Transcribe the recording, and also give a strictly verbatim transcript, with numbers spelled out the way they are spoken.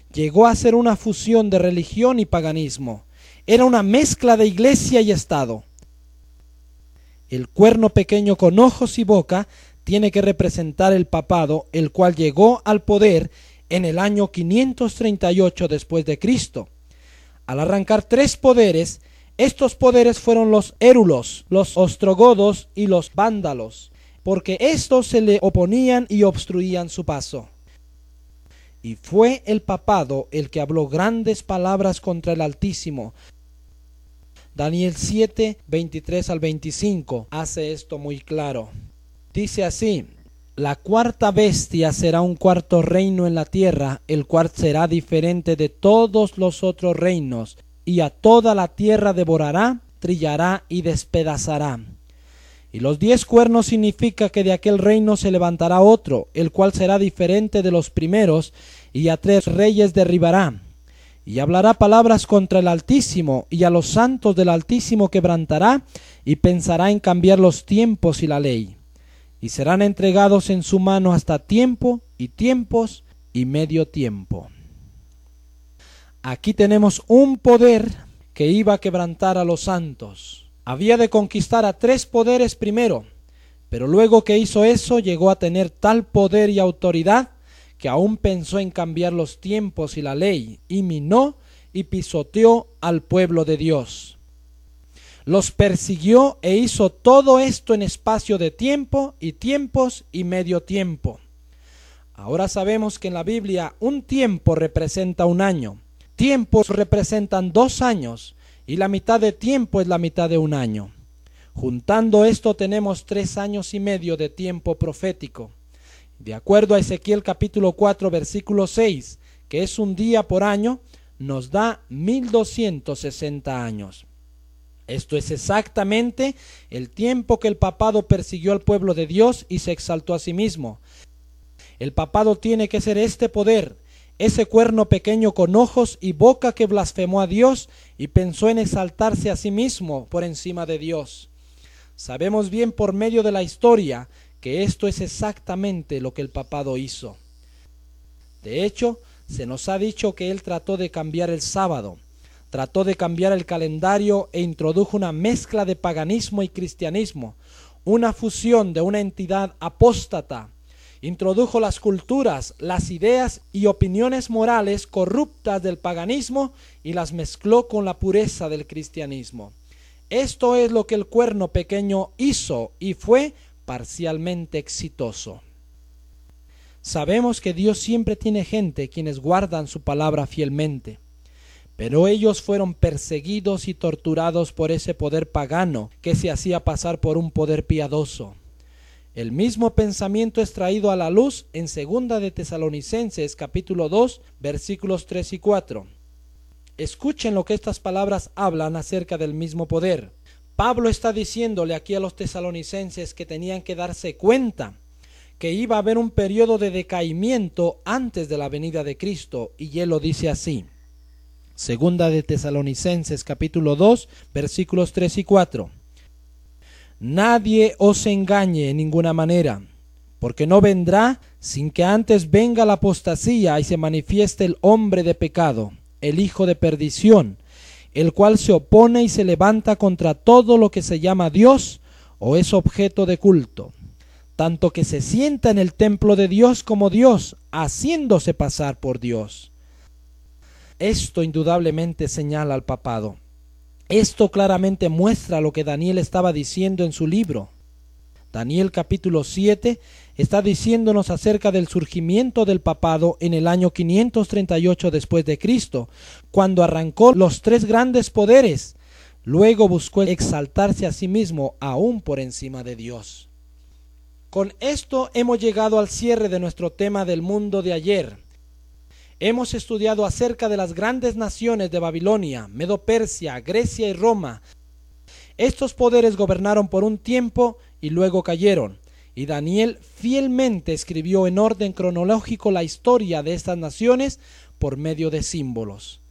llegó a ser una fusión de religión y paganismo. Era una mezcla de iglesia y Estado. El cuerno pequeño con ojos y boca tiene que representar el papado, el cual llegó al poder en el año quinientos treinta y ocho después de Cristo. Al arrancar tres poderes, estos poderes fueron los érulos, los ostrogodos y los vándalos, porque estos se le oponían y obstruían su paso. Y fue el papado el que habló grandes palabras contra el Altísimo. Daniel siete, veintitrés al veinticinco hace esto muy claro. Dice así: la cuarta bestia será un cuarto reino en la tierra, el cual será diferente de todos los otros reinos, y a toda la tierra devorará, trillará y despedazará. Y los diez cuernos significa que de aquel reino se levantará otro, el cual será diferente de los primeros, y a tres reyes derribará. Y hablará palabras contra el Altísimo, y a los santos del Altísimo quebrantará, y pensará en cambiar los tiempos y la ley. Y serán entregados en su mano hasta tiempo, y tiempos, y medio tiempo. Aquí tenemos un poder que iba a quebrantar a los santos. Había de conquistar a tres poderes primero, pero luego que hizo eso llegó a tener tal poder y autoridad que aún pensó en cambiar los tiempos y la ley, y minó y pisoteó al pueblo de Dios. Los persiguió e hizo todo esto en espacio de tiempo y tiempos y medio tiempo. Ahora sabemos que en la Biblia un tiempo representa un año, tiempos representan dos años, y la mitad de tiempo es la mitad de un año. Juntando esto tenemos tres años y medio de tiempo profético. De acuerdo a Ezequiel capítulo cuatro versículo seis, que es un día por año, nos da mil doscientos sesenta años. Esto es exactamente el tiempo que el papado persiguió al pueblo de Dios y se exaltó a sí mismo. El papado tiene que ser este poder, ese cuerno pequeño con ojos y boca que blasfemó a Dios y pensó en exaltarse a sí mismo por encima de Dios. Sabemos bien por medio de la historia que esto es exactamente lo que el papado hizo. De hecho, se nos ha dicho que él trató de cambiar el sábado, trató de cambiar el calendario e introdujo una mezcla de paganismo y cristianismo, una fusión de una entidad apóstata. Introdujo las culturas, las ideas y opiniones morales corruptas del paganismo y las mezcló con la pureza del cristianismo. Esto es lo que el cuerno pequeño hizo y fue parcialmente exitoso. Sabemos que Dios siempre tiene gente quienes guardan su palabra fielmente, pero ellos fueron perseguidos y torturados por ese poder pagano que se hacía pasar por un poder piadoso. El mismo pensamiento es traído a la luz en segunda de Tesalonicenses capítulo dos versículos tres y cuatro. Escuchen lo que estas palabras hablan acerca del mismo poder. Pablo está diciéndole aquí a los tesalonicenses que tenían que darse cuenta que iba a haber un periodo de decaimiento antes de la venida de Cristo, y él lo dice así. Segunda de Tesalonicenses capítulo dos versículos tres y cuatro. Nadie os engañe en ninguna manera, porque no vendrá sin que antes venga la apostasía y se manifieste el hombre de pecado, el hijo de perdición, el cual se opone y se levanta contra todo lo que se llama Dios o es objeto de culto, tanto que se sienta en el templo de Dios como Dios, haciéndose pasar por Dios. Esto indudablemente señala al papado. Esto claramente muestra lo que Daniel estaba diciendo en su libro. Daniel capítulo siete está diciéndonos acerca del surgimiento del papado en el año quinientos treinta y ocho después de Cristo, cuando arrancó los tres grandes poderes. Luego buscó exaltarse a sí mismo aún por encima de Dios. Con esto hemos llegado al cierre de nuestro tema del mundo de ayer. Hemos estudiado acerca de las grandes naciones de Babilonia, Medo-Persia, Grecia y Roma. Estos poderes gobernaron por un tiempo y luego cayeron, y Daniel fielmente escribió en orden cronológico la historia de estas naciones por medio de símbolos.